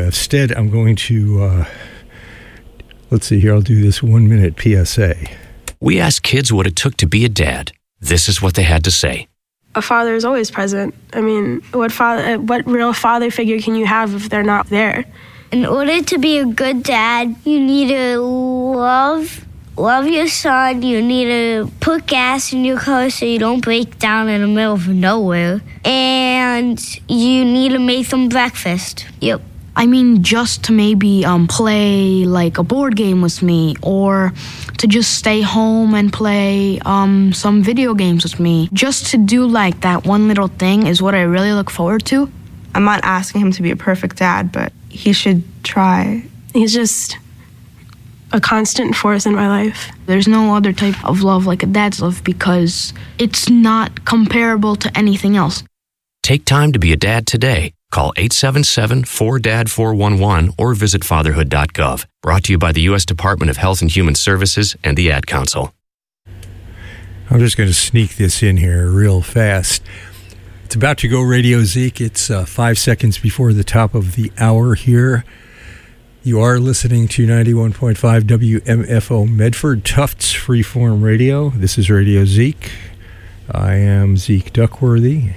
Instead, I'm going to, let's see here, I'll do this 1 minute PSA. We asked kids what it took to be a dad. This is what they had to say. A father is always present. I mean, what real father figure can you have if they're not there? In order to be a good dad, you need to love your son. You need to put gas in your car so you don't break down in the middle of nowhere. And you need to make them breakfast. Yep. I mean, just to maybe play like a board game with me, or to just stay home and play some video games with me. Just to do like that one little thing is what I really look forward to. I'm not asking him to be a perfect dad, but he should try. He's just a constant force in my life. There's no other type of love like a dad's love because it's not comparable to anything else. Take time to be a dad today. Call 877-4DAD-411 or visit fatherhood.gov. Brought to you by the U.S. Department of Health and Human Services and the Ad Council. I'm just going to sneak this in here real fast. It's about to go Radio Zeke. It's 5 seconds before the top of the hour here. You are listening to 91.5 WMFO Medford, Tufts Freeform Radio. This is Radio Zeke. I am Zeke Duckworthy.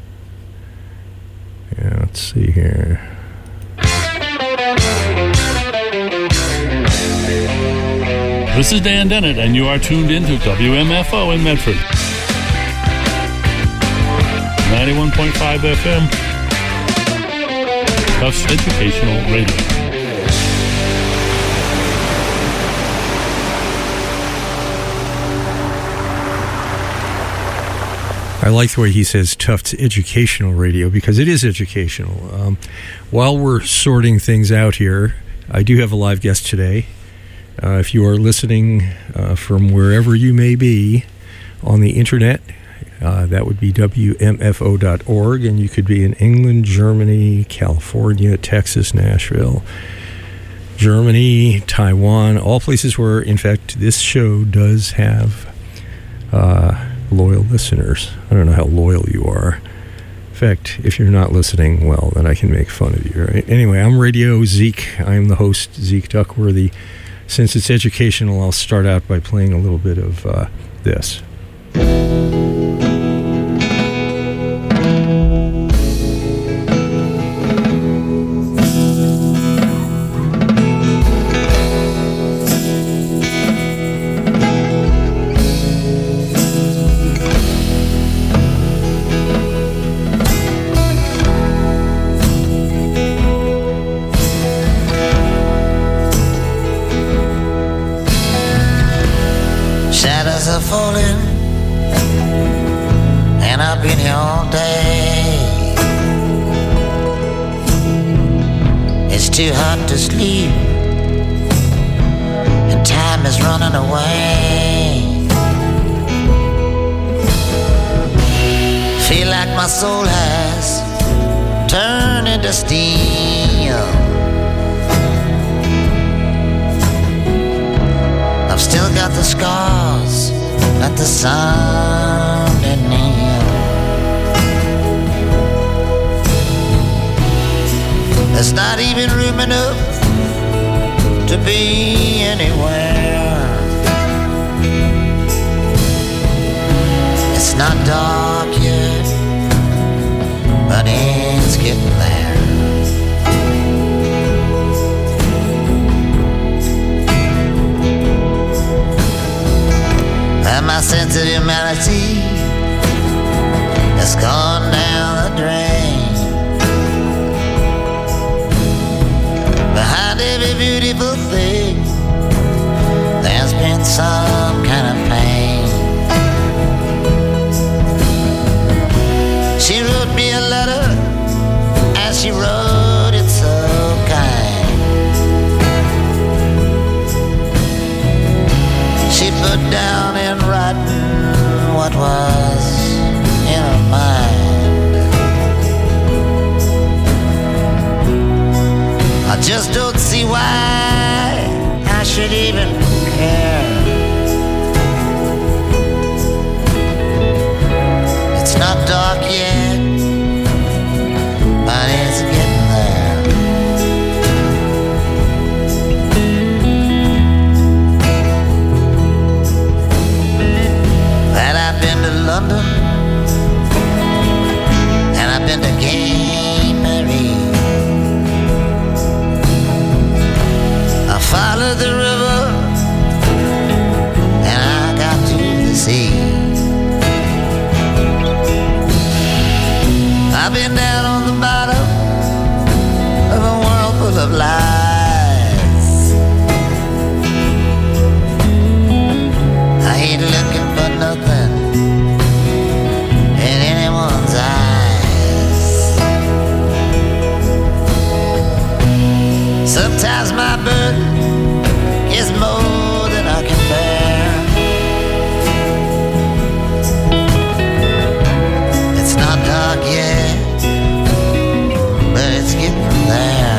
Yeah, let's see here. This is Dan Dennett, and you are tuned into WMFO in Medford. 91.5 FM. Tufts Educational Radio. I like the way he says Tufts Educational Radio because it is educational. While we're sorting things out here, I do have a live guest today. If you are listening from wherever you may be on the internet, that would be WMFO.org, and you could be in England, Germany, California, Texas, Nashville, Germany, Taiwan, all places where, in fact, this show does have loyal listeners. I don't know how loyal you are. In fact, if you're not listening, well, then I can make fun of you, right? Anyway, I'm Radio Zeke. I'm the host, Zeke Duckworthy. Since it's educational, I'll start out by playing a little bit of this. Too hot to sleep, and time is running away. Feel like my soul has turned into steel. I've still got the scars that the sun didn't heal. There's not even room enough to be anywhere. It's not dark yet, but it's getting there. And my sense of humanity has gone down the drain. Behind every beautiful thing, there's been some kind of pain. She wrote me a letter, and she wrote it so kind. She put down in writing what was in her mind. I just don't see why I should even care. It's not dark yet, but it's getting there. my burden is more than I can bear. It's not dark yet, but it's getting there.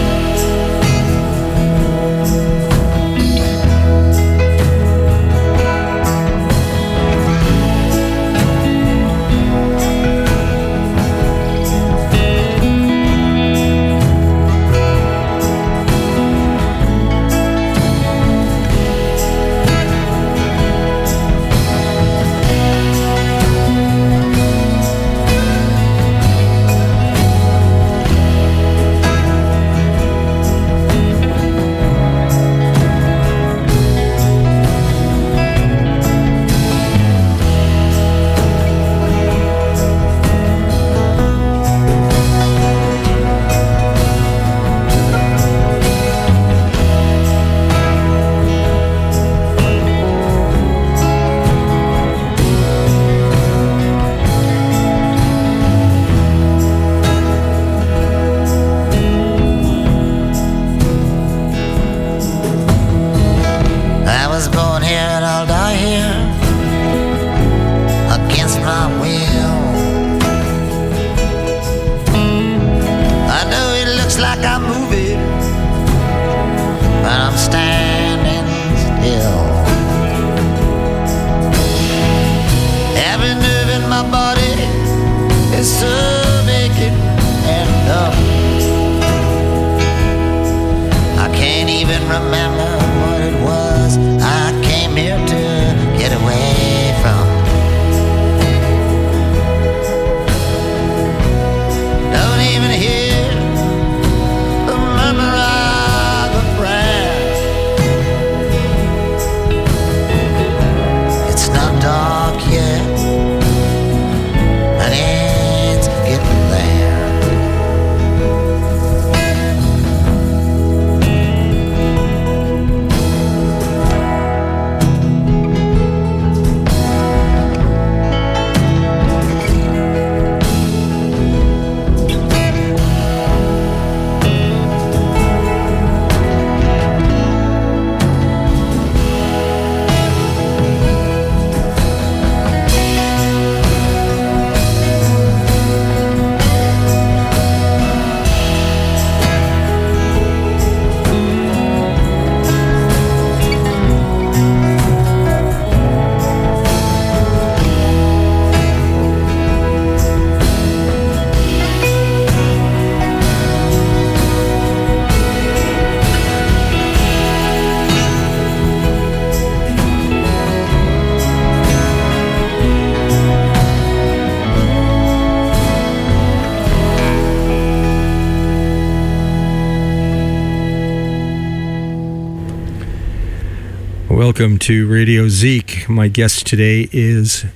Welcome to Radio Zeke. My guest today is,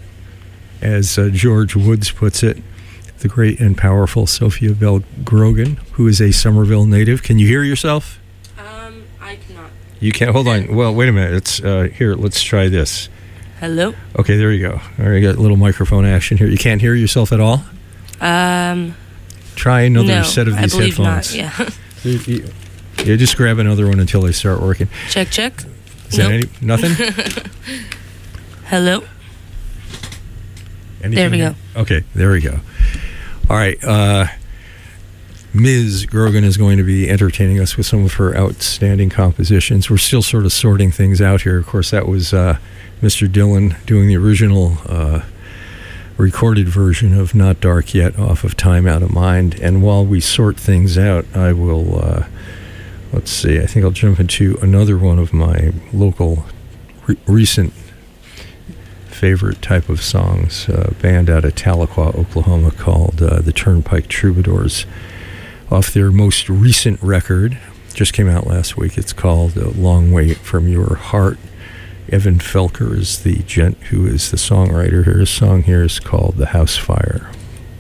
as George Woods puts it, the great and powerful Sophia Bell Grogan, who is a Somerville native. Can you hear yourself? I cannot. You can't? Hold on. Well, wait a minute. It's here. Let's try this. Hello? Okay, there you go. All right, you got a little microphone action here. You can't hear yourself at all? Try another set of these I believe headphones. Not, yeah. Yeah, just grab another one until they start working. Check, check. Is that nothing? Hello? Anything there we go. Okay, there we go. All right. Ms. Grogan is going to be entertaining us with some of her outstanding compositions. We're still sort of sorting things out here. Of course, that was Mr. Dylan doing the original recorded version of Not Dark Yet off of Time Out of Mind. And while we sort things out, I will... let's see, I think I'll jump into another one of my local recent favorite type of songs, a band out of Tahlequah, Oklahoma called the Turnpike Troubadours. Off their most recent record, just came out last week, it's called A Long Way From Your Heart. Evan Felker is the gent who is the songwriter here. His song here is called The House Fire.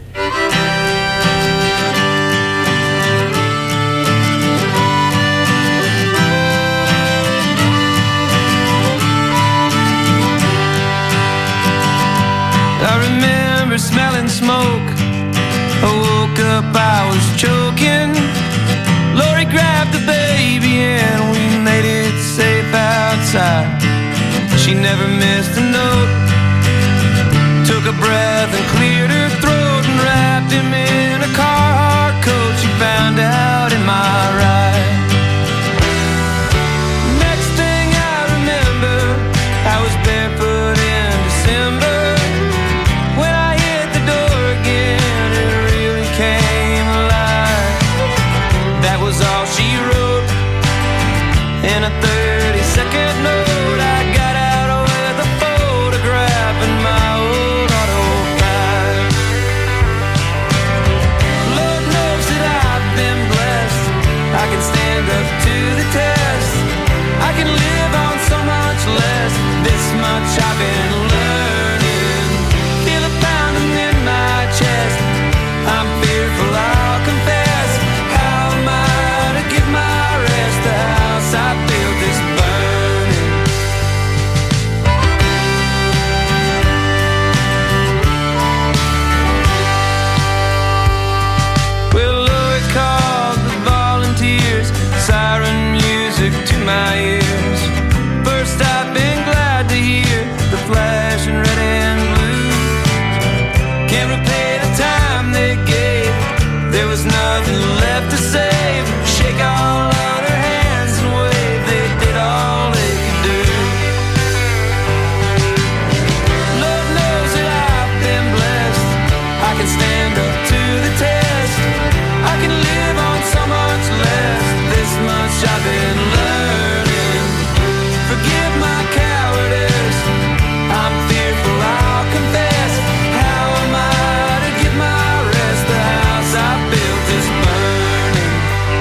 I remember smelling smoke. I woke up, I was choking. Lori grabbed the baby never missed a note. Took a breath and cleared her throat and wrapped him in a Carhartt coat she found out in my ride. Next thing I remember, I was barefoot in December. When I hit the door again, it really came alive. That was all she wrote in a 30-second note. I got out with a photograph in my old auto bag. Lord knows that I've been blessed. I can stand up to the test. I can live on so much less. This much I've been learning. Feel it pounding in my chest. I'm fearful, I'll confess. How am I to get my rest? The house I built is burning. Well, Lloyd called the volunteers, siren music to my ears. First I've been glad to hear the flash in red and blue. Can't repay the time they gave. There was nothing left to save. Shake all other hands and wave. They did all they could do. Lord knows that I've been blessed. I can stand up to the test. I can live on so much less. This much I've been learning. Forgive my cowardice. I'm fearful, I'll confess. How am I to get my rest? The house I built is burning.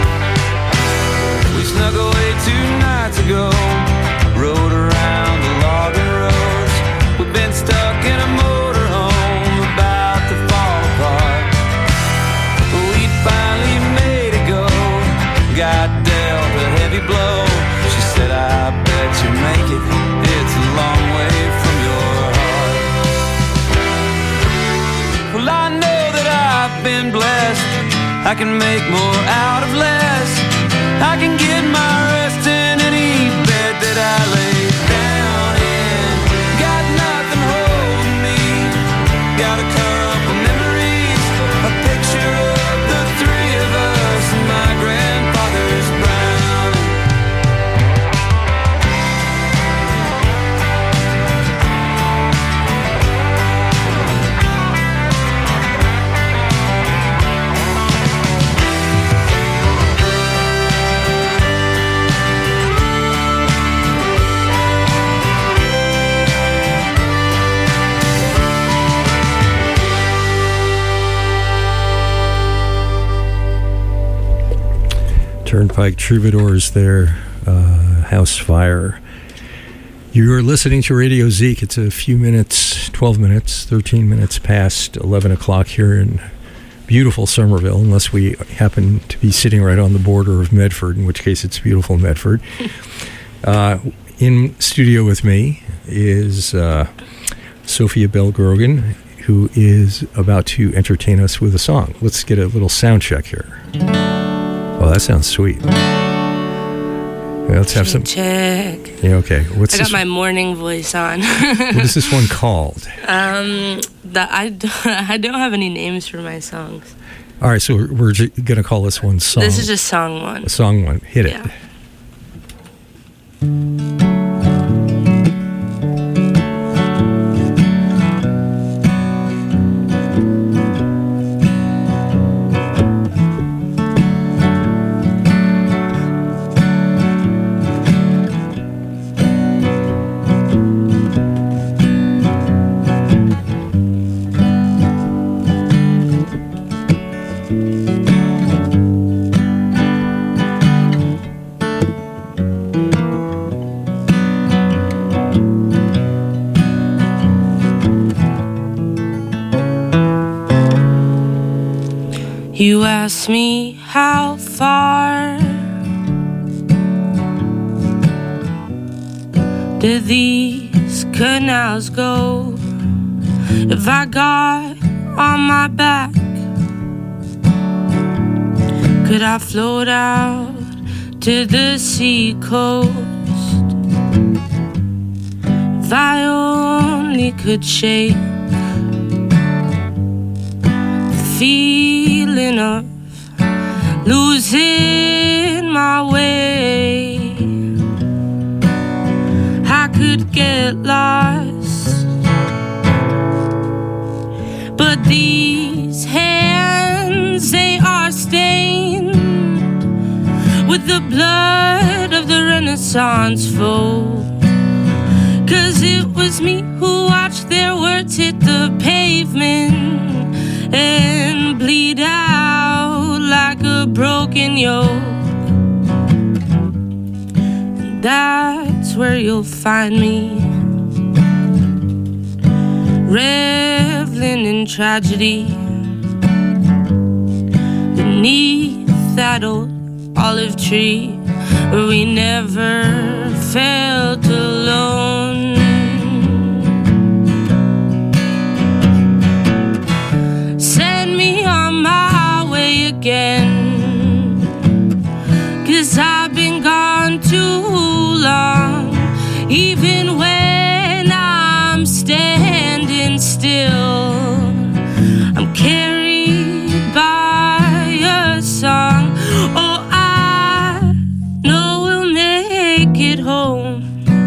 We snuck away 2 nights ago. Rode around the logging roads. We've been stuck in a motorhome about to fall apart. We finally made it go. Got dealt a heavy blow. She said, I bet you make it. It's a long way from your heart. Well, I know that I've been blessed. I can make more out of less. I can get my rest in any bed that I lay down in. Got nothing holding me. Got a couple memories. A picture of the 3 of us and my grandfather's brown. Turnpike Troubadours there, House Fire. You're listening to Radio Zeke. It's a few minutes, 12 minutes, 13 minutes past 11 o'clock here in beautiful Somerville, unless we happen to be sitting right on the border of Medford, in which case it's beautiful Medford. In studio with me is Sophia Bell Grogan, who is about to entertain us with a song. Let's get a little sound check here. Oh, that sounds sweet. Yeah, let's have some. Check. Yeah, okay. What's I this? got my morning voice on. What is this one called? I don't have any names for my songs. All right, so we're going to call this one song. This is just song 1. A song 1. Hit it. Yeah. You ask me how far did these canals go? If I got on my back, could I float out to the sea coast? If I only could shake the feeling of losing my way, I could get lost. But these hands, they are stained with the blood of the Renaissance folk. 'Cause it was me who watched their words hit the pavement and bleed out like a broken yoke. And that's where you'll find me, reveling in tragedy beneath that old olive tree where we never felt alone. Send me on my way again, 'cause I've been gone too long. Even when I'm standing still, I'm carried by a song. Oh, I know we'll make it home.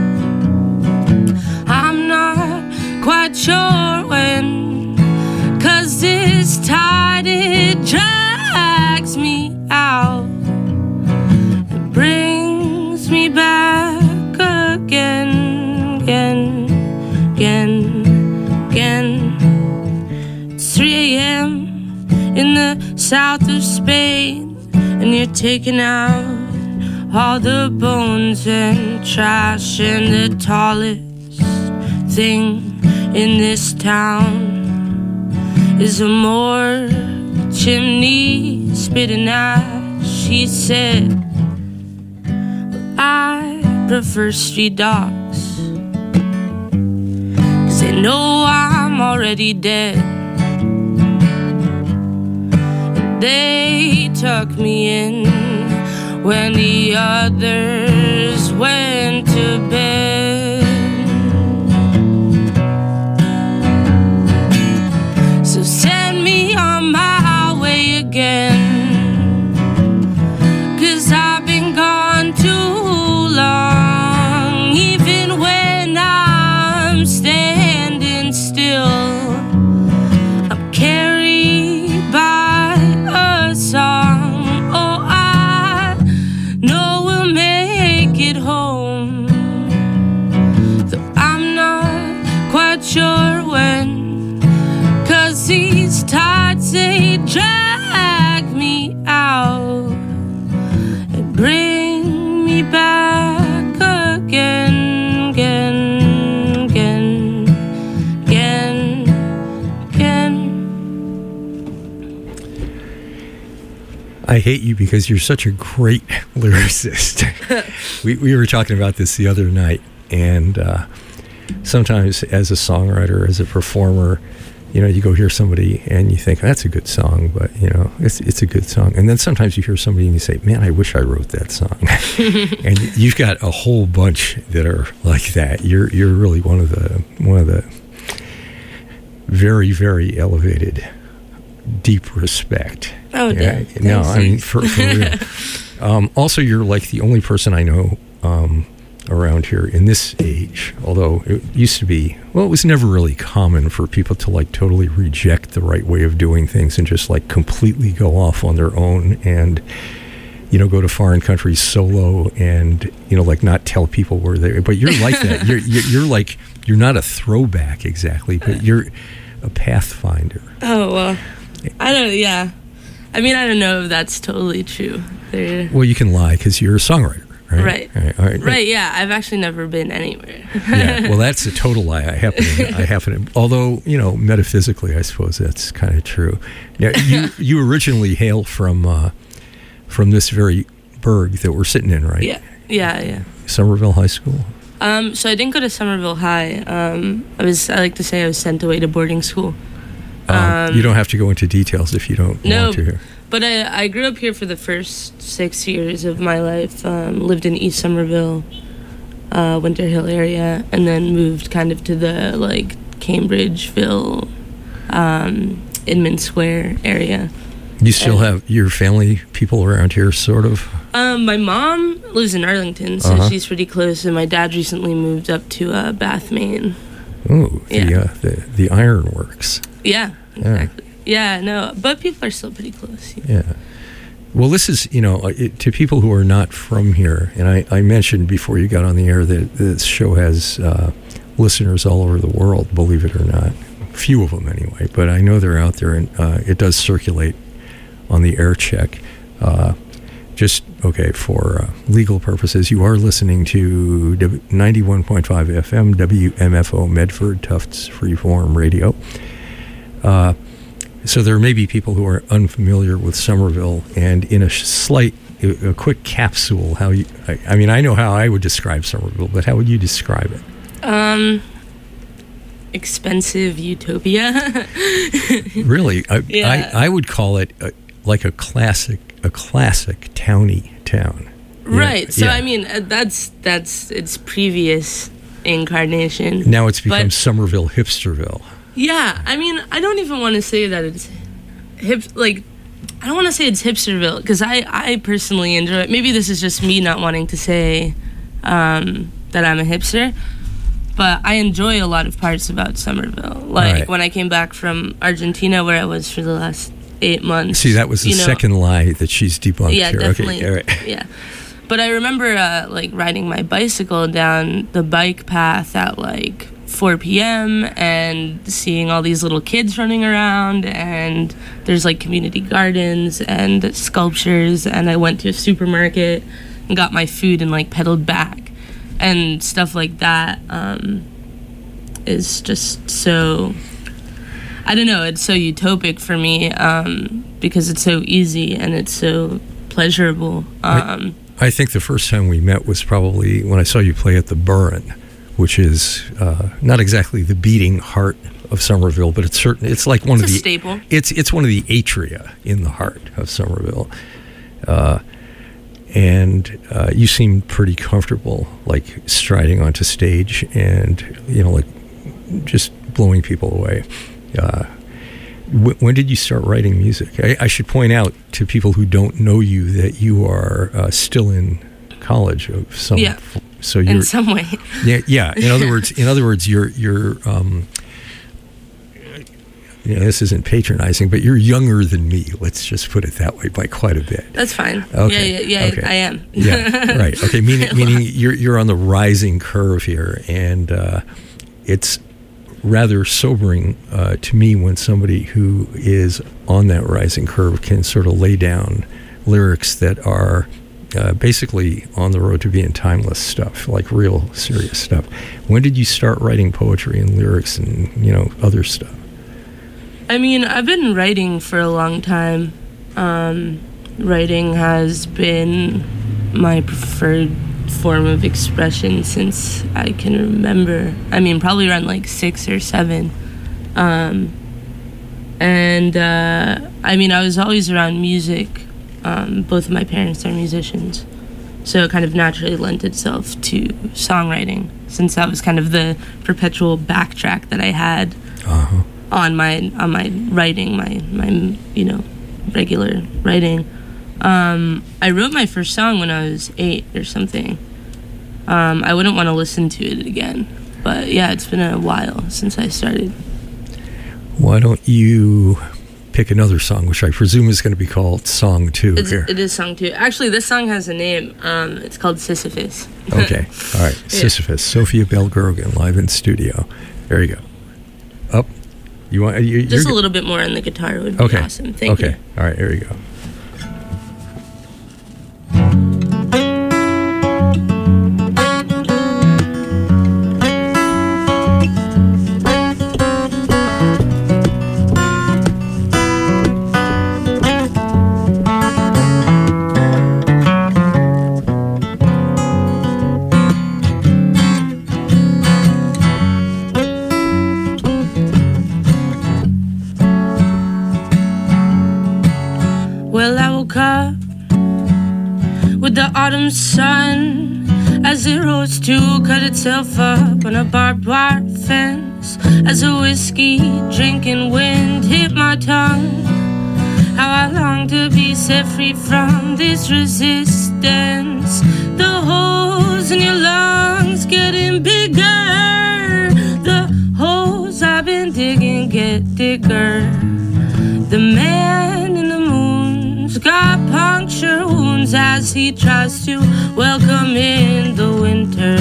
I'm not quite sure when, 'cause this tide, it drags me out. It brings me back again, again, again, again. It's 3 a.m. in the south of Spain, and you're taking out all the bones and trash, and the tallest thing in this town is a more chimney spitting ash. She said, well, I prefer street dogs, 'cause they know I'm already dead. And they tuck me in when the others went to bed. So send me on my way again, 'cause I've been gone too long. Even when I'm standing still, I'm carried by a song. Oh, I know we'll make it home, though I'm not quite sure when, 'cause these tides, they drag me out and bring me back again, again, again, again, again. I hate you because you're such a great lyricist. we were talking about this the other night, and sometimes as a songwriter, as a performer, you know, you go hear somebody and you think, that's a good song, but, you know, it's a good song. And then sometimes you hear somebody and you say, man, I wish I wrote that song. And you've got a whole bunch that are like that. You're really one of the very, elevated, deep respect. Oh, yeah. No, I mean, for real. Also, you're like the only person I know around here in this age, although it used to be, well, it was never really common for people to like totally reject the right way of doing things and just like completely go off on their own and, you know, go to foreign countries solo and, you know, like not tell people where they, but you're like that. You're like, you're not a throwback exactly, but you're a pathfinder. Oh, well, I don't, yeah. I mean, I don't know if that's totally true. Well, you can lie because you're a songwriter. Right. Right. Yeah. I've actually never been anywhere. Yeah. Well, that's a total lie. I happen to. Although, you know, metaphysically, I suppose that's kind of true. Yeah. You originally hail from this very burg that we're sitting in, right? Yeah. Yeah. Somerville High School. So I didn't go to Somerville High. I like to say I was sent away to boarding school. You don't have to go into details if you don't want to. But I grew up here for the first 6 years of my life. Lived in East Somerville. Winter Hill area, and then moved kind of to the like Cambridgeville, Inman Square area. You still have your family people around here, sort of? My mom lives in Arlington, so she's pretty close, and my dad recently moved up to Bath, Maine. Oh, the ironworks. Yeah, exactly. Yeah, no, but people are still pretty close. Yeah. Well, this is, to people who are not from here, and I mentioned before you got on the air that this show has listeners all over the world, believe it or not. Few of them anyway, but I know they're out there, and it does circulate on the air check. For legal purposes, you are listening to 91.5 FM, WMFO Medford, Tufts Freeform Radio. So there may be people who are unfamiliar with Somerville, and in a quick capsule, I know how I would describe Somerville, but how would you describe it? Expensive utopia. Really? I would call it like a classic towny town. Right. So I mean, that's its previous incarnation. Now it's become Somerville Hipsterville. Yeah, I mean, I don't even want to say that it's I don't want to say it's Hipsterville, because I personally enjoy it. Maybe this is just me not wanting to say that I'm a hipster, but I enjoy a lot of parts about Somerville. Like when I came back from Argentina, where I was for the last 8 months. See, that was the second lie that she's debunked yeah, here. Definitely. Okay, all right. Yeah. But I remember riding my bicycle down the bike path at 4 p.m. and seeing all these little kids running around, and there's community gardens and sculptures, and I went to a supermarket and got my food and pedaled back, and stuff like that is just so, I don't know, it's so utopic for me because it's so easy and it's so pleasurable. I think the first time we met was probably when I saw you play at the Burren, which is not exactly the beating heart of Somerville, but it's like one of the staple. It's one of the atria in the heart of Somerville, and you seemed pretty comfortable, striding onto stage and just blowing people away. When did you start writing music? I should point out to people who don't know you that you are still in college of some. Yeah. So you're, in some way. Yeah. In other words, you're this isn't patronizing, but you're younger than me. Let's just put it that way by quite a bit. That's fine. Okay. Yeah, okay. I am. Yeah, right. Okay, meaning you're on the rising curve here, and it's rather sobering to me when somebody who is on that rising curve can sort of lay down lyrics that are basically on the road to being timeless stuff, like real serious stuff. When did you start writing poetry and lyrics and other stuff? I mean, I've been writing for a long time. Writing has been my preferred form of expression since I can remember. I mean, probably around 6 or 7. I mean, I was always around music. Both of my parents are musicians, so it kind of naturally lent itself to songwriting, since that was kind of the perpetual backtrack that I had on my writing, my regular writing. I wrote my first song when I was 8 or something. I wouldn't want to listen to it again, but yeah, it's been a while since I started. Why don't you pick another song, which I presume is going to be called Song 2 here? It is Song 2. Actually, this song has a name. It's called Sisyphus. Okay, all right. Yeah. Sisyphus, Sophia Bell Grogan, live in studio. There you go. Up. You want just a little bit more on the guitar would be awesome. Thank you. Okay, all right, here you go. Well, I woke up with the autumn sun. as it rose to cut itself up on a barbed wire fence, as a whiskey drinking wind hit my tongue. How I long to be set free from this resistance. The holes in your lungs getting bigger. The holes I've been digging get digger. The man in the moon's got puncture wounds as he tries to welcome in the winter.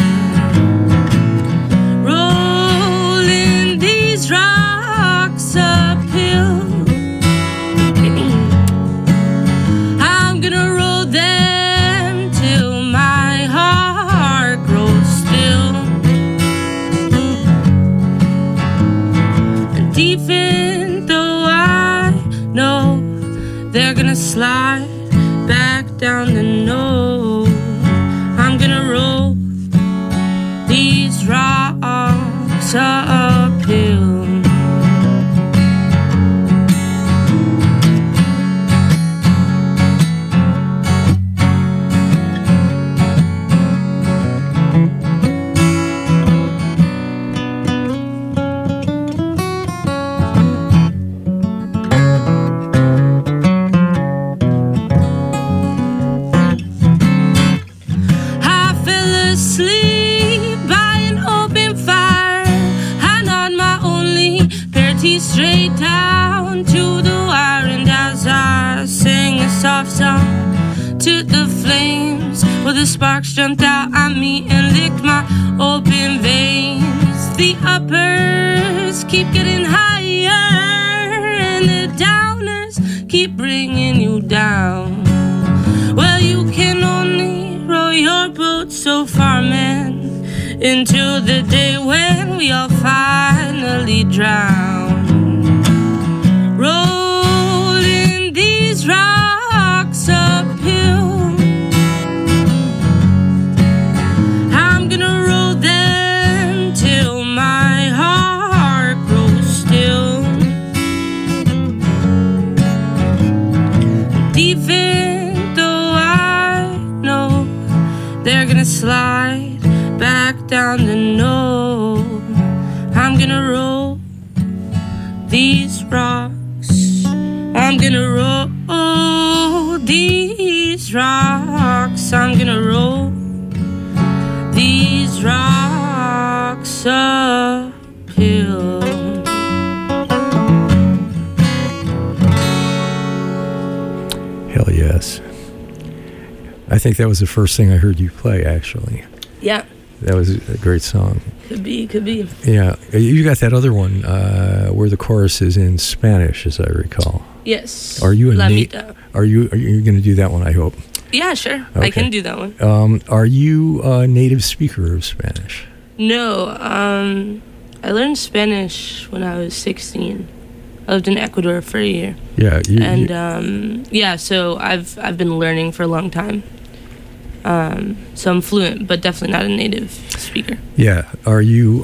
Rolling these rocks uphill, I'm gonna roll them till my heart grows still. And even though I know they're gonna slide back down the nose, I'm gonna roll these rocks uphill. Straight down to the wire, and as I sing a soft song to the flames, well, the sparks jumped out at me and licked my open veins. The uppers keep getting higher, and the downers keep bringing you down. Well, you can only row your boat so far, man, until the day when we all finally drown. Rolling these rocks uphill, I'm gonna roll them till my heart grows still. And even though I know they're gonna slide back down the nose, I'm gonna roll these rocks. I'm gonna roll these rocks. I'm gonna roll these rocks uphill. Hell yes. I think that was the first thing I heard you play, actually. Yeah. That was a great song. Could be. Yeah. You got that other one where the chorus is in Spanish, as I recall. Yes. Are you a native? Are you going to do that one, I hope? Yeah, sure. Okay. I can do that one. Are you a native speaker of Spanish? No. I learned Spanish when I was 16. I lived in Ecuador for a year. Yeah. So I've been learning for a long time. So I'm fluent, but definitely not a native speaker. Yeah. Are you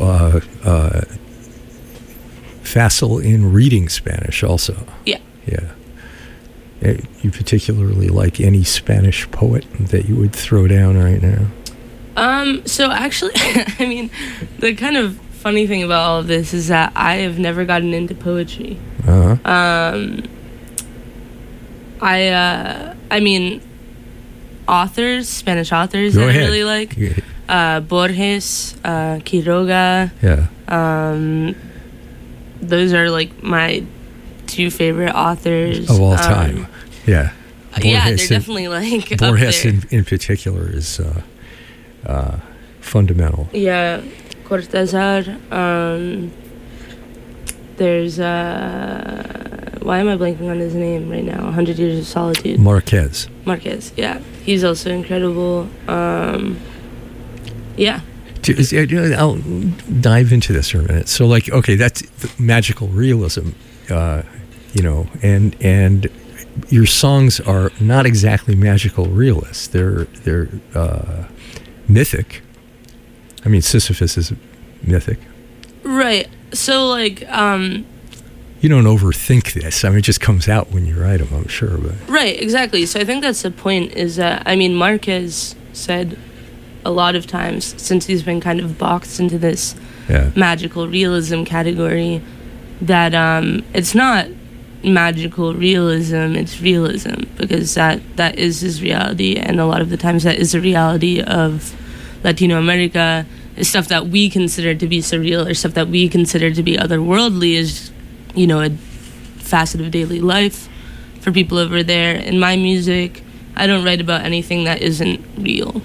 facile in reading Spanish also? Yeah. Yeah. You particularly like any Spanish poet that you would throw down right now? So actually, I mean, the kind of funny thing about all of this is that I have never gotten into poetry. Uh-huh. I mean, Spanish authors Go that ahead. I really like. Borges, Quiroga. Yeah. Those are like my two favorite authors of all time. Yeah. Yeah, they're definitely like Borges up there. in particular is fundamental. Yeah, Cortázar. There's why am I blanking on his name right now? 100 Years of Solitude. Marquez. Yeah, he's also incredible. Yeah. I'll dive into this for a minute. So, like, okay, that's magical realism, and your songs are not exactly magical realists. They're mythic. I mean, Sisyphus is mythic. Right. So, like, you don't overthink this. I mean, it just comes out when you write them, I'm sure. But right, exactly. So I think that's the point. Is that, I mean, Marquez said a lot of times, since he's been kind of boxed into this magical realism category, that it's not magical realism, it's realism, because that is his reality, and a lot of the times that is the reality of Latino America. Is stuff that we consider to be surreal or stuff that we consider to be otherworldly is, you know, a facet of daily life for people over there. In my music, I don't write about anything that isn't real.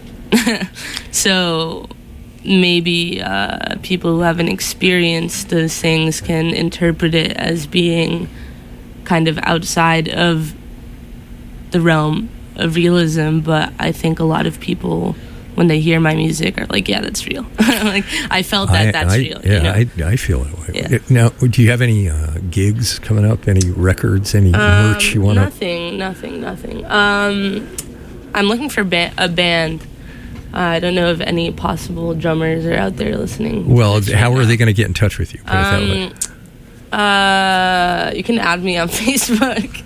So maybe people who haven't experienced those things can interpret it as being kind of outside of the realm of realism, but I think a lot of people, when they hear my music, are like, yeah, that's real. Like, I felt that's real. Yeah, you know? I feel that way. Yeah. Now, do you have any gigs coming up? Any records? Any merch you want to? Nothing. I'm looking for a band. I don't know if any possible drummers are out there listening. Well, how are they going to get in touch with you? Put it that way. You can add me on Facebook.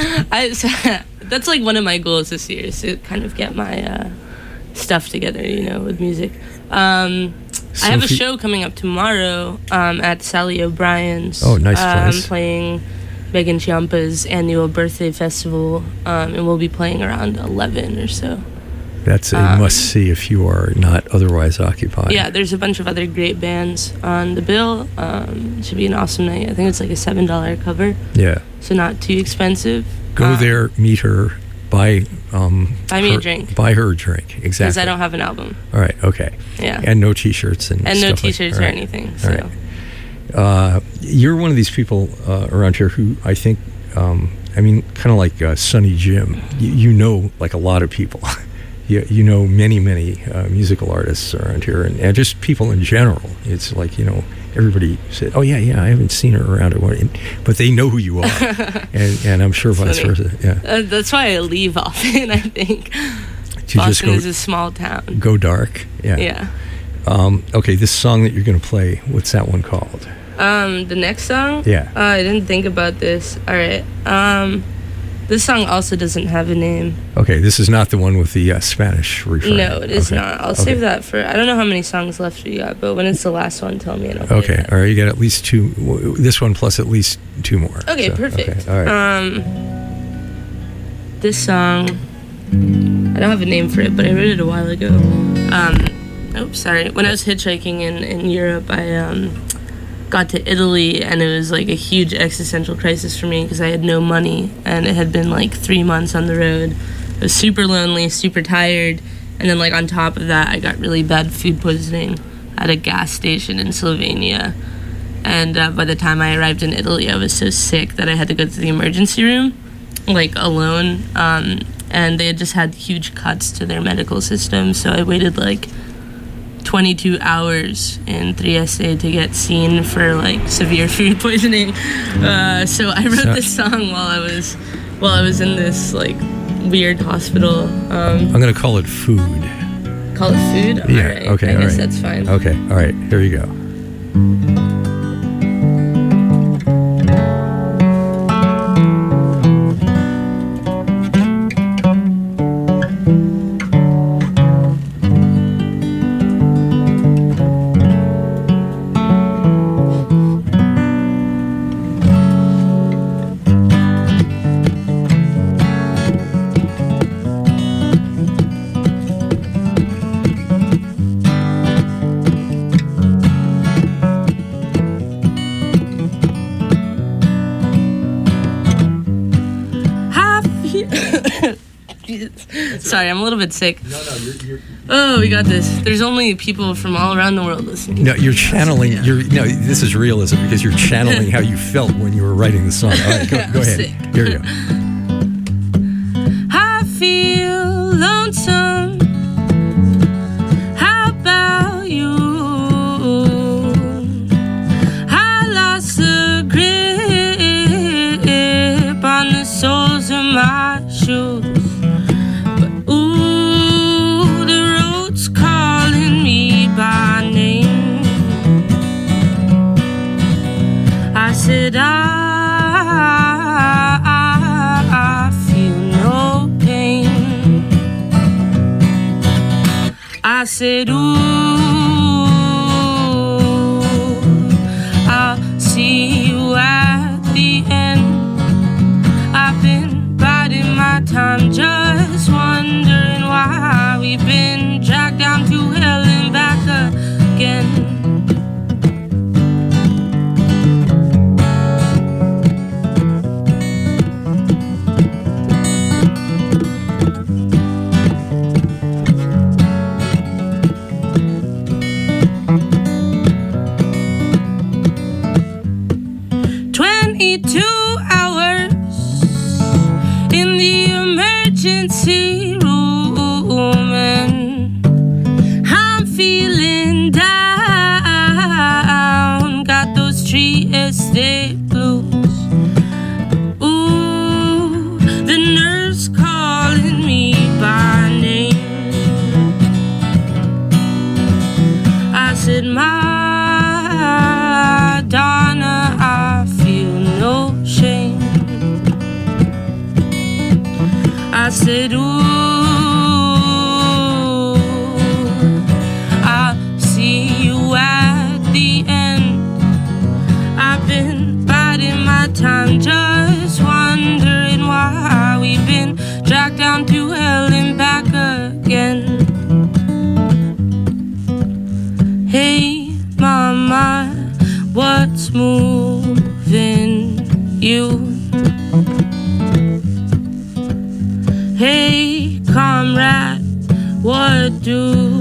That's like one of my goals this year, is to kind of get my stuff together, you know, with music. I have a show coming up tomorrow at Sally O'Brien's. Oh, nice place. I'm playing Megan Chiampa's annual birthday festival, and we'll be playing around 11 or so. That's a must-see if you are not otherwise occupied. Yeah, there's a bunch of other great bands on the bill. It should be an awesome night. I think it's like a $7 cover. Yeah. So not too expensive. Go there, meet her, buy me a drink. Buy her a drink, exactly. Because I don't have an album. All right, okay. Yeah. And no T-shirts and stuff no T-shirts like, or anything. So. All right. You're one of these people around here who I think, kind of like Sonny Jim. You know, like a lot of people. You know many musical artists around here, and just people in general. It's like, you know, everybody said, "Oh yeah, I haven't seen her around," but they know who you are, and I'm sure vice versa. Yeah, that's why I leave often. I think Boston is a small town. Go dark. Yeah. Yeah. Okay, this song that you're going to play, what's that one called? The next song. Yeah. I didn't think about this. All right. This song also doesn't have a name. Okay, this is not the one with the Spanish refrain. No, it is not. I'll save that for... I don't know how many songs left we got, but when it's the last one, tell me and I'll play it. All right, you got at least 2... This one plus at least 2 more. Okay, so, perfect. Okay, all right. This song... I don't have a name for it, but I wrote it a while ago. Sorry. When I was hitchhiking in Europe, I... got to Italy, and it was like a huge existential crisis for me because I had no money, and it had been like 3 months on the road. I was super lonely, super tired, and then like on top of that, I got really bad food poisoning at a gas station in Slovenia. And by the time I arrived in Italy, I was so sick that I had to go to the emergency room, like alone, and they had just had huge cuts to their medical system, so I waited like 22 hours in Trieste to get seen for like severe food poisoning. So I wrote this song while I was in this like weird hospital. I'm gonna call it Food. Call it Food? Yeah. All right. Okay. I guess that's fine. Okay. All right. Here you go. Sorry, I'm a little bit sick. No, you're... Oh, we got this. There's only people from all around the world listening. No, you're channeling. No, this is realism because you're channeling how you felt when you were writing the song. All right, go ahead. Sick. Here you go. I feel lonesome. How about you? I lost the grip on the soles of my shoes. Said I feel no pain. I said, ooh, I'll see you at the end. I've been biding my time, just wondering why we've been dragged down to hell and back again. 22 hours in the emergency room, and I'm feeling down. Got those tree estate blues. Ooh, the nurse calling me by name. I said, my Donna, I feel no shame. I said, ooh, I'll see you at the end. I've been biding my time, just wondering why we've been dragged down to hell and back again. Hey, mama, what's moving you? Hey, comrade, what do?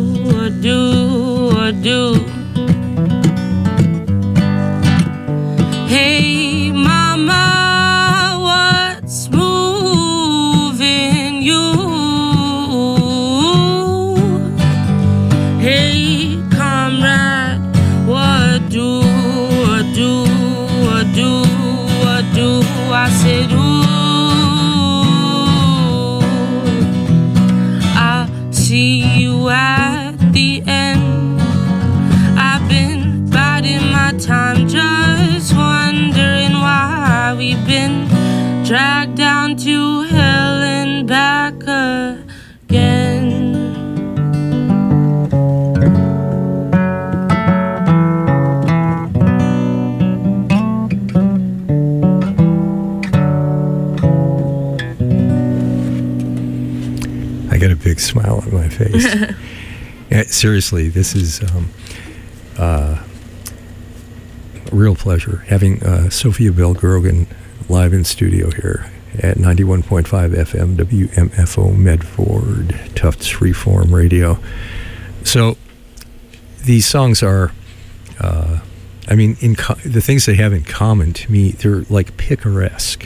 Hey, mama, what's moving you? Hey, comrade, what do? I said, ooh, I'll see you at the end. I've been biding my time, just wondering why we've been dragged down to hell and back again. I got a big smile on my face. Yeah, seriously, this is a real pleasure having Sophia Bell Grogan live in studio here at 91.5 FM WMFO Medford, Tufts Freeform Radio. So these songs are, the things they have in common to me, they're like picaresque.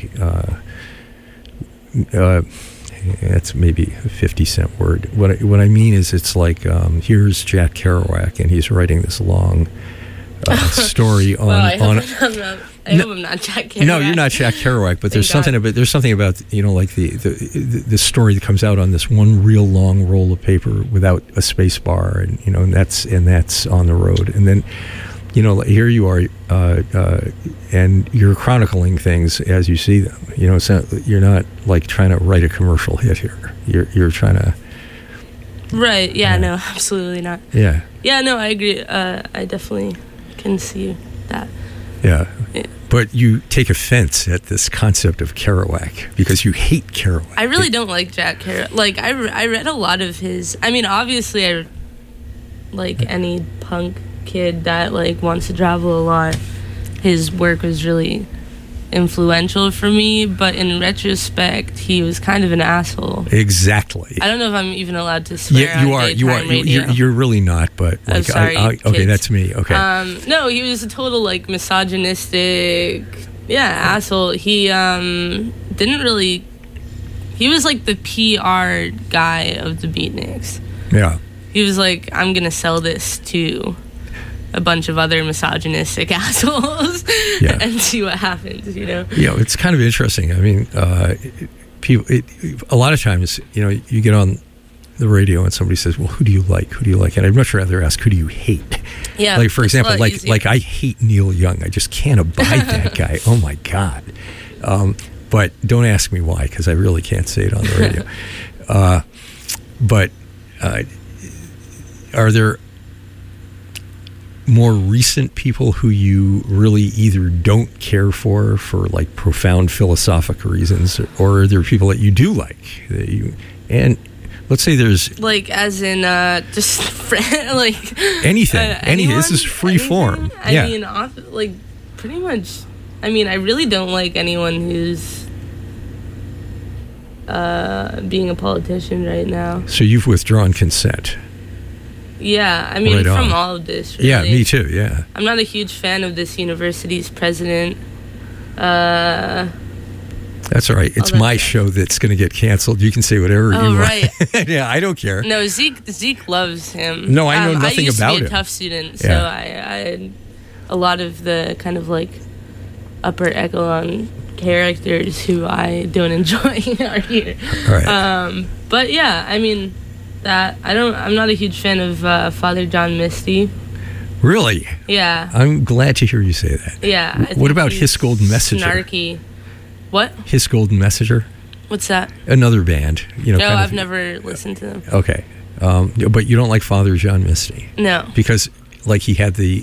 That's maybe a 50-cent word. What I mean is, it's like here's Jack Kerouac, and he's writing this long story on. Well, I hope I'm not Jack Kerouac. No, you're not Jack Kerouac, but there's something about like the story that comes out on this one real long roll of paper without a space bar, and and that's on the road, and then. Here you are, and you're chronicling things as you see them. So you're not like trying to write a commercial hit here. You're trying to. Right. Yeah. No. Absolutely not. Yeah. Yeah. No. I agree. I definitely can see that. Yeah. But you take offense at this concept of Kerouac because you hate Kerouac. I really don't like Jack Kerouac. Like I read a lot of his. I mean, obviously, I like any punk kid that like wants to travel a lot, his work was really influential for me, but in retrospect he was kind of an asshole. Exactly. I don't know if I'm even allowed to swear. Yeah, you are you're really not, but like, I'm sorry, okay, that's me. Okay. No, he was a total like misogynistic asshole. He didn't really, he was like the PR guy of the Beatniks. Yeah. He was like, I'm gonna sell this to a bunch of other misogynistic assholes and see what happens, Yeah, it's kind of interesting. I mean, people. A lot of times, you get on the radio and somebody says, "Well, who do you like? Who do you like?" And I'd much rather ask, "Who do you hate?" Yeah. Like, for example, like I hate Neil Young. I just can't abide that guy. Oh my God. But don't ask me why, because I really can't say it on the radio. are there more recent people who you really either don't care for like profound philosophical reasons, or are there people that you do like that you, and let's say there's like as in just like anything. This is free form. I mean, like pretty much. I mean, I really don't like anyone who's being a politician right now. So you've withdrawn consent. Yeah, I mean, right from on. all of this, really. Yeah, me too, yeah. I'm not a huge fan of this university's president. That's all right. It's my show that's going to get canceled. You can say whatever you want. Right. Yeah, I don't care. No, Zeke loves him. No, I know nothing about him. I used to be a tough student, so I a lot of the kind of like upper echelon characters who I don't enjoy are here. All right. But yeah, I mean, I'm not a huge fan of Father John Misty. Really? Yeah. I'm glad to hear you say that. Yeah. What about His Golden Messenger? Snarky. What? His Golden Messenger? What's that? Another band. No, I've never listened to them. Okay. But you don't like Father John Misty? No. Because like he had the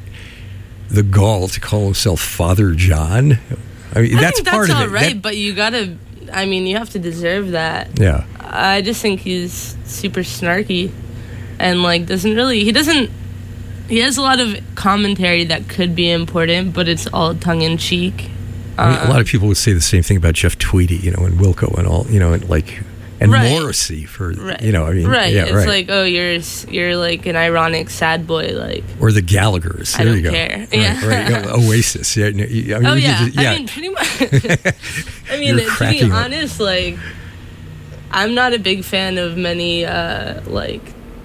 gall to call himself Father John? I mean, that's part of it. That's all right, but you gotta, I mean, you have to deserve that. Yeah. I just think he's super snarky and like he has a lot of commentary that could be important, but it's all tongue-in-cheek. I mean, a lot of people would say the same thing about Jeff Tweedy, and Wilco and all, and like, and right. Morrissey for, right. I mean, right. Yeah, it's right. like, oh, you're like an ironic sad boy, like, or the Gallaghers. There I don't you go. care. Right, Yeah. right. Oasis. Yeah. I mean, I mean, pretty much. I mean, to be honest, like, I'm not a big fan of many like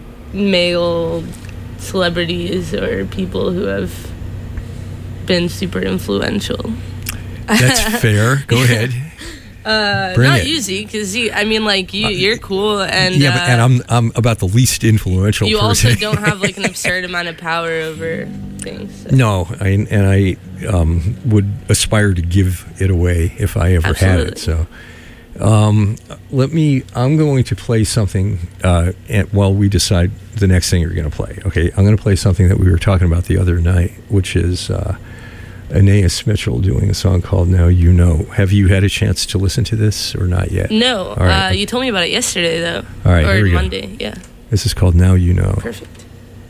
male celebrities or people who have been super influential. That's fair. Go ahead. Not you, Zeke, because I mean, like you're cool, and yeah, and I'm about the least influential. You person. also don't have like an absurd amount of power over things. So. No, I would aspire to give it away if I ever had it. So, I'm going to play something while we decide the next thing you're going to play. Okay, I'm going to play something that we were talking about the other night, which is Anais Mitchell doing a song called Now You Know. Have you had a chance to listen to this or not yet? No. All right. You told me about it yesterday, though. All right, or here we Monday, go. Yeah. This is called Now You Know. Perfect.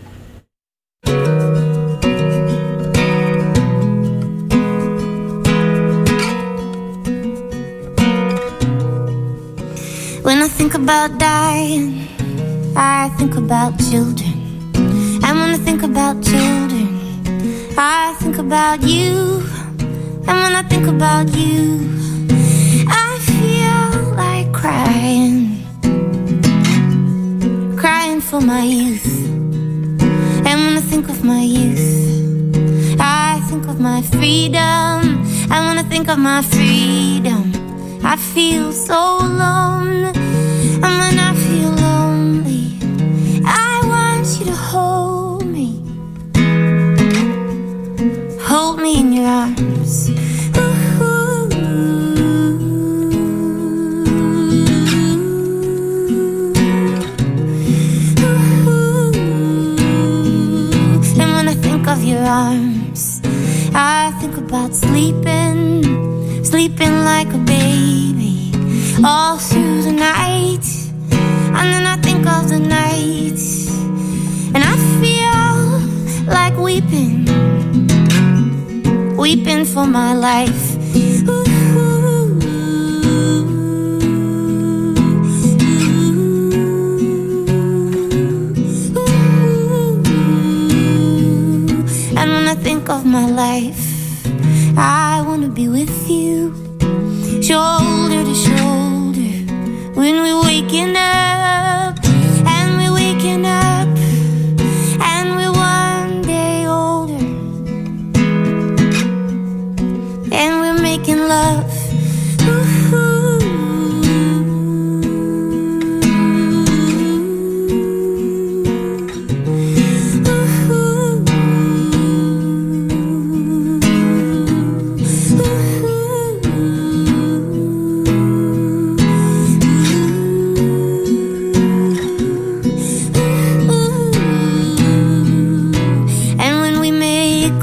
When I think about dying, I think about children. And when I think about children, I think about you. And when I think about you, I feel like crying for my youth. And when I think of my youth, I think of my freedom. And when I think of my freedom, I feel so alone. And when I feel lonely, I want you to hold me. Hold me in your arms. And when I think of your arms, I think about sleeping like a baby all through the night. And then I think of the night, and I feel like weeping for my life. And when I think of my life, I wanna be with you, shoulder to shoulder, when we're waking up, and we're waking up, and we're one day older, and we're making love.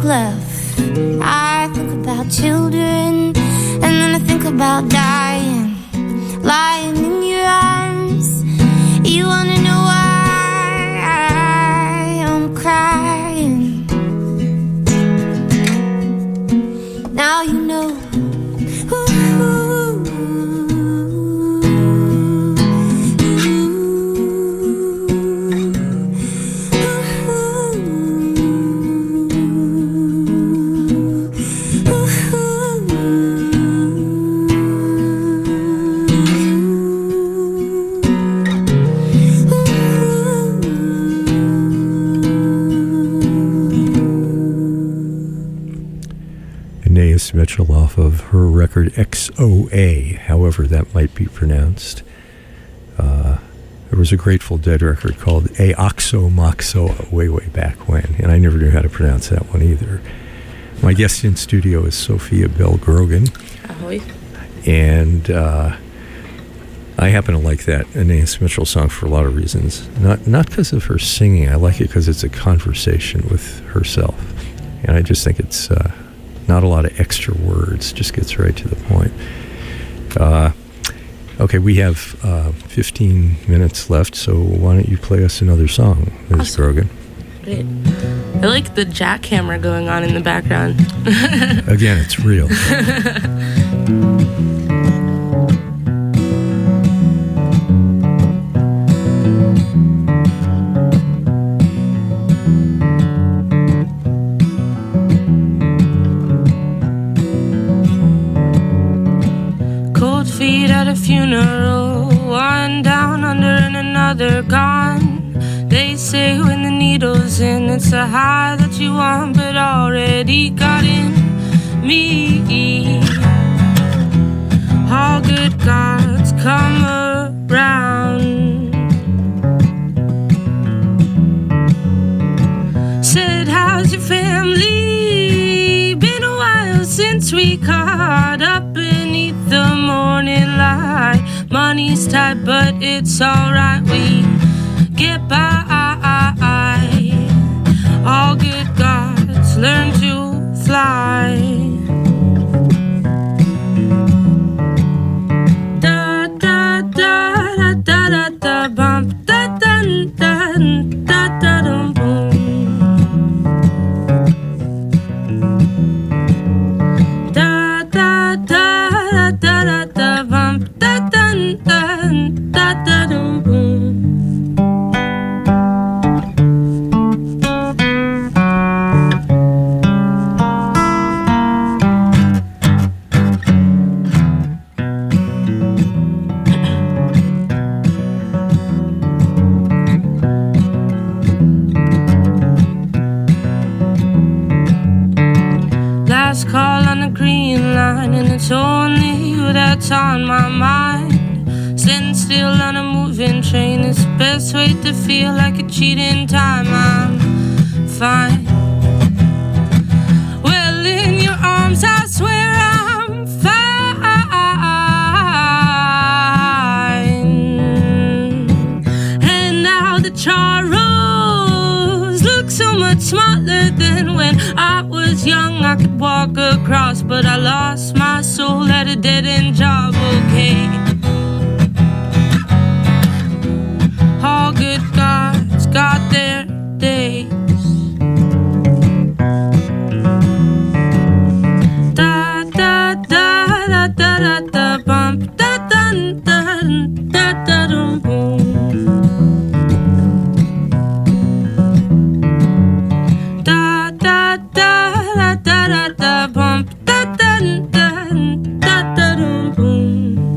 glove. I think about children, and then I think about dying, lying in your arms. You wanna know why I'm crying? Now you know. Anais Mitchell off of her record XOA, however that might be pronounced. There was a Grateful Dead record called Aoxo Moxo way back when, and I never knew how to pronounce that one either. My guest in studio is Sophia Bell Grogan. Ahoy. And I happen to like that Anais Mitchell song for a lot of reasons. Not because of her singing. I like it because it's a conversation with herself. And I just think it's not a lot of extra words. Just gets right to the point. Okay, we have 15 minutes left, so why don't you play us another song, Ms. Awesome. Grogan? Great. I like the jackhammer going on in the background. Again, it's real. Cold feet at a funeral, one down under and another gone. They say when the needle's in, it's a high that you want, but already got in me. All good gods come around. Said, how's your family? Been a while since we caught up beneath the morning light. Money's tight, but it's alright. We get by. All good gods learn to fly. Da da da da da da da bump da da da da da dum boom. Da da da da da da bump da da da da da dum boom. Last call on the green line, and it's only you that's on my mind. Sitting still on a moving train is the best way to feel like a cheating time. I'm fine. Well, in your arms, I swear I'm fine. And now the Charros look so much smaller than when I was young. I could walk across, but I lost my soul at a dead-end job. Okay. All good gods got their days. Da da da da da da da bump da da da da da dum boom. Da da da da da da da bump da da da da da dum boom.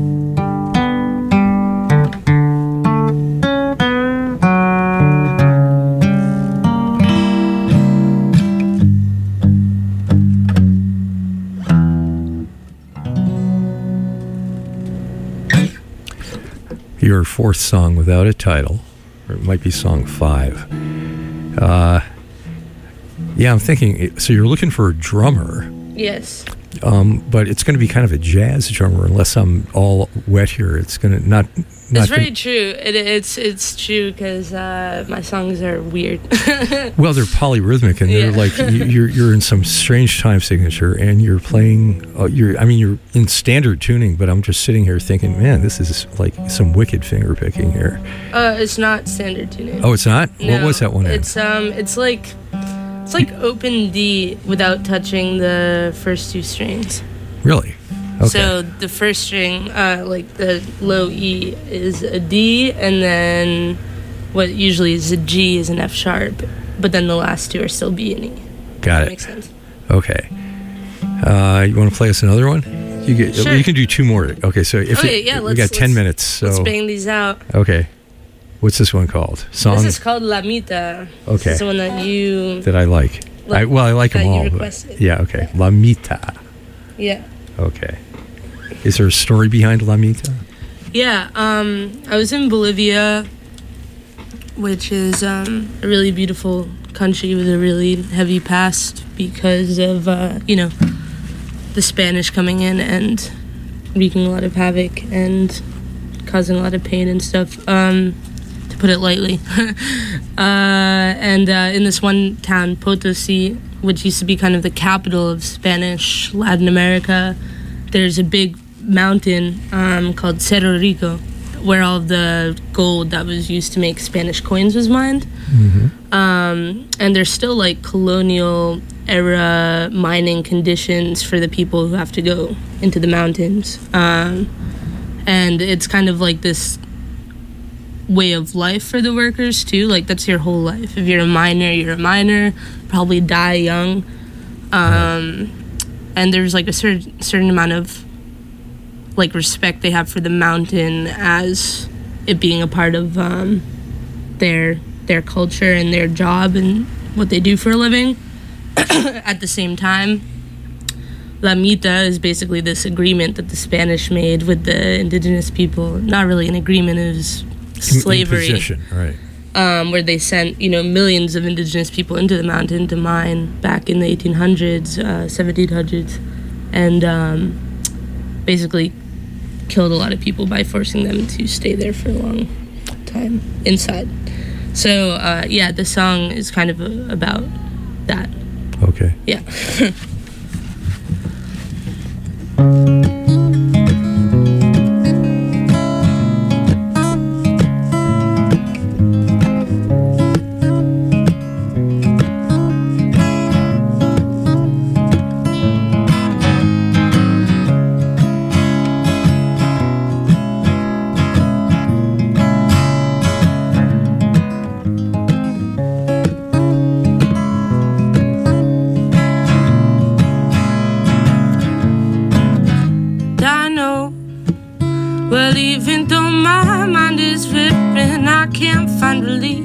Your fourth song without a title, or it might be song 5. Yeah, I'm thinking, so you're looking for a drummer. Yes. But it's going to be kind of a jazz drummer, unless I'm all wet here. It's going to not. It's very true. It's true because my songs are weird. Well, they're polyrhythmic, and they're like you're in some strange time signature, and you're playing. You're in standard tuning, but I'm just sitting here thinking, man, this is like some wicked finger picking here. It's not standard tuning. Oh, it's not. No, what was that one? It's like open D without touching the first two strings. Really? Okay. So the first string, like the low E, is a D, and then what usually is a G is an F sharp, but then the last two are still B and E. Got it. Makes sense. Okay. You want to play us another one? Sure. You can do two more. Okay, so we got 10 minutes. So let's bang these out. Okay. What's this one called? Song? This is called La Mita. Okay. This is the one that I like. I like them all. Yeah, okay. La Mita. Yeah. Okay. Is there a story behind La Mita? Yeah, I was in Bolivia, which is a really beautiful country with a really heavy past because of, the Spanish coming in and wreaking a lot of havoc and causing a lot of pain and stuff, to put it lightly. And in this one town, Potosi, which used to be kind of the capital of Spanish Latin America, there's a big mountain called Cerro Rico, where all of the gold that was used to make Spanish coins was mined. Mm-hmm. And there's still like colonial era mining conditions for the people who have to go into the mountains. And it's kind of like this way of life for the workers too. Like that's your whole life. If you're a miner, probably die young. And there's like a certain amount of like respect they have for the mountain as it being a part of their culture and their job and what they do for a living. At the same time, La Mita is basically this agreement that the Spanish made with the indigenous people. Not really an agreement, it was slavery. Imposition, right. Where they sent, millions of indigenous people into the mountain to mine back in the 1800s, 1700s, and basically killed a lot of people by forcing them to stay there for a long time inside. So, the song is kind of about that. Okay. Yeah. Well, even though my mind is ripping, I can't find release.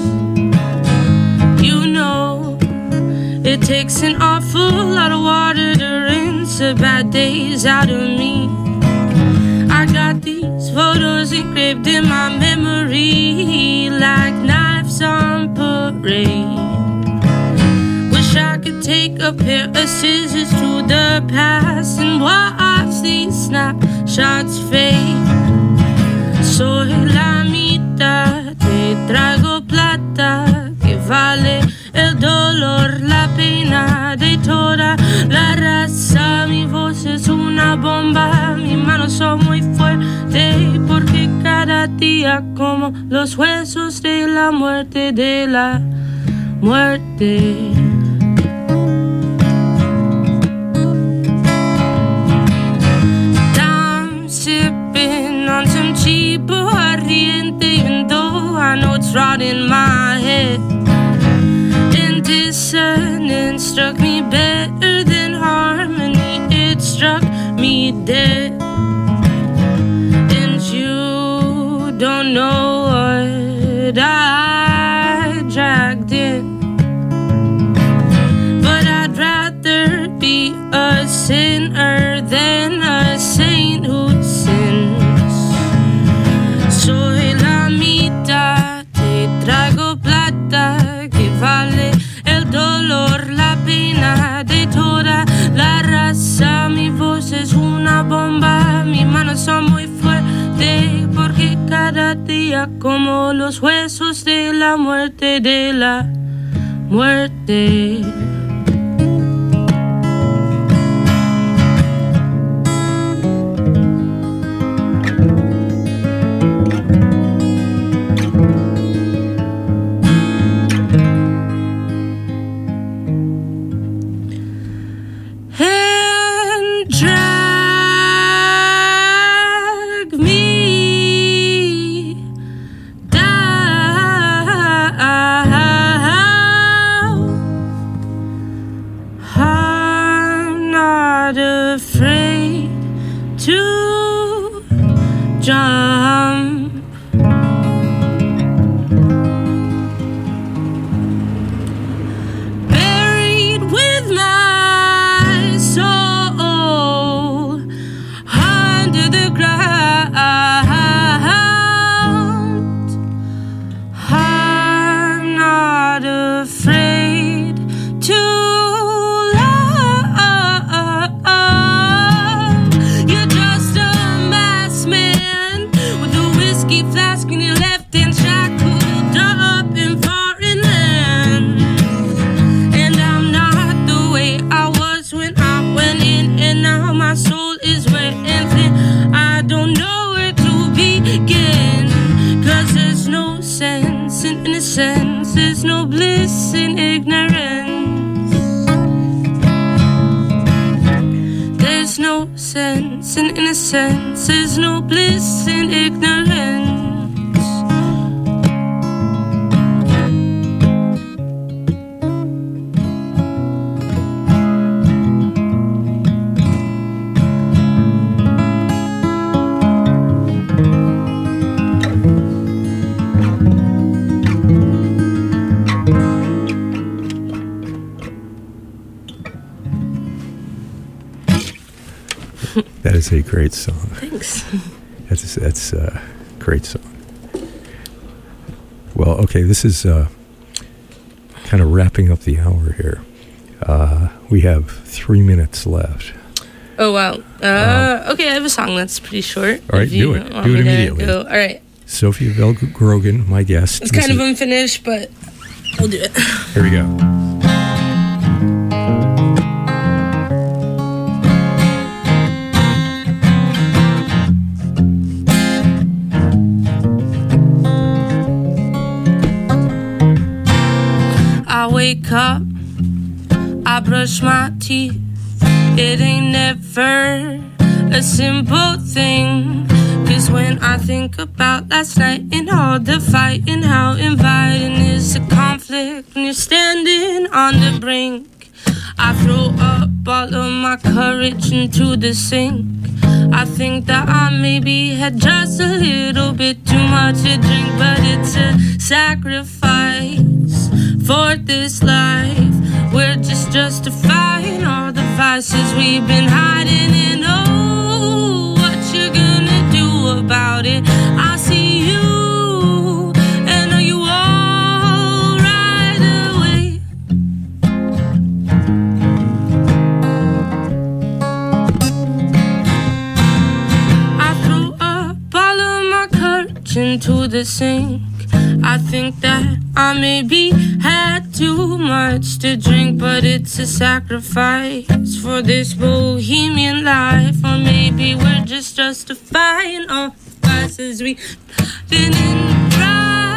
It takes an awful lot of water to rinse the bad days out of me. I got these photos engraved in my memory like knives on parade. Wish I could take a pair of scissors to the past and watch these snapshots fade. Soy la mitad, te traigo plata que vale el dolor, la pena de toda la raza. Mi voz es una bomba, mis manos son muy fuertes, porque cada día como los huesos de la muerte, de la muerte. On some cheap aguardiente, even though I know it's rot in my head. And dissonance struck me better than harmony. It struck me dead. And you don't know what I dragged in. But I'd rather be a sinner than a saint who sins. Soy la mitad, te traigo plata día como los huesos de la muerte, de la muerte. There's no bliss in ignorance. There's no sense in innocence. There's no bliss in ignorance. That is a great song. Thanks. That's a great song. Well, okay, this is kind of wrapping up the hour here. We have 3 minutes left. Oh, wow. Okay, I have a song that's pretty short. All right, do it. Do it immediately. All right. Sophia Bell-Grogan, my guest. It's kind of unfinished, but I'll do it. Here we go. Wake up, I brush my teeth. It ain't never a simple thing. 'Cause when I think about last night and all the fighting, how inviting is the conflict when you're standing on the brink. I throw up all of my courage into the sink. I think that I maybe had just a little bit too much to drink, but it's a sacrifice for this life. We're just justifying all the vices we've been hiding in. Oh, what you gonna do about it? I see you, and are you all right away? I threw up all of my courage into the sink. I think that I maybe had too much to drink, but it's a sacrifice for this bohemian life. Or maybe we're just justifying all the vices we've been in.